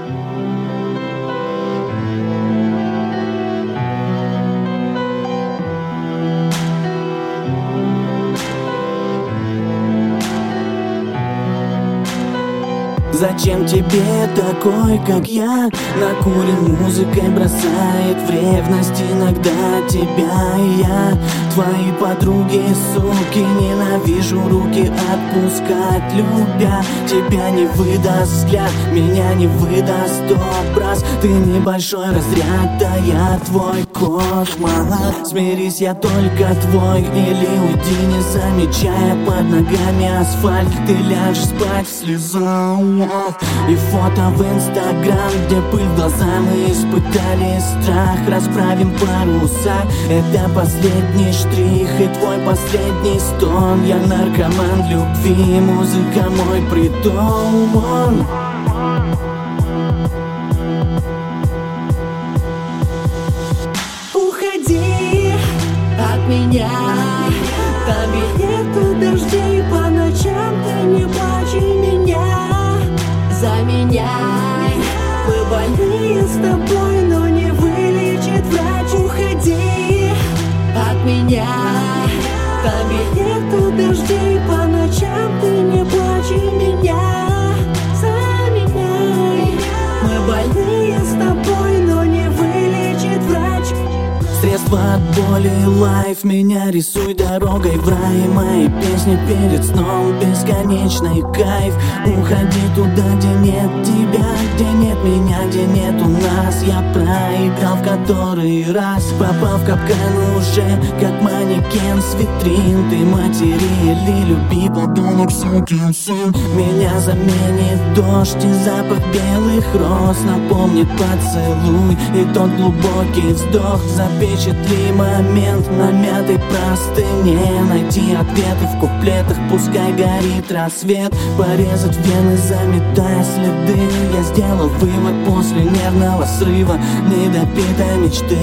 Зачем тебе такой, как я? Накурен музыкой бросает в ревность иногда тебя и я. Твои подруги, суки, ненавижу руки отпускать, любя. Тебя не выдаст взгляд, меня не выдаст образ. Ты небольшой разряд, да я твой кошмар. Смирись, я только твой, или уйди, не замечая под ногами асфальт. Ты ляжешь спать в слезах. И фото в Инстаграм, где пыль в глаза, мы испытали страх. Расправим паруса, это последний штрих и твой последний стон. Я наркоман любви, музыка мой притон. Уходи от меня, там нету дождей по ночам, ты не плачь меня. Заменяй, мы больные с тобой, но не вылечит врач. Уходи от меня, там нету дождей по ночам, ты не плачь меня. Заменяй, мы больные с тобой, но не вылечит врач. Средства от боли, лайф, меня рисуй дорогой в рай. Мои песни перед сном, бесконечный кайф. Уходи туда, где нет тебя, где нет меня, где нет у нас. Я проиграл в который раз, попал в капкан уже, как манекен с витрин. Ты матери или люби, подонок, сукин сын. Меня заменит дождь и запах белых роз, напомнит поцелуй и тот глубокий вздох. Запечатли момент на мятой простыне, найти ответы в куплетах, пускай горит рассвет. Порезать вены, заметая следы. Я сделал вывод после нервного срыва недопитой мечты.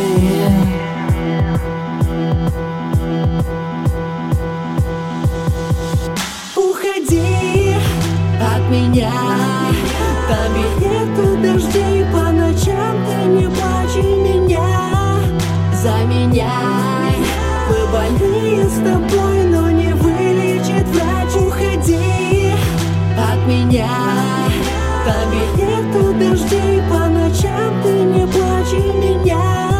Уходи от меня, там нету дождей по ночам, ты не плачь меня. Заменяй, мы больные с тобой, но не вылечит врач. Уходи от меня, там нету дождей по ночам, ты не плачь меня.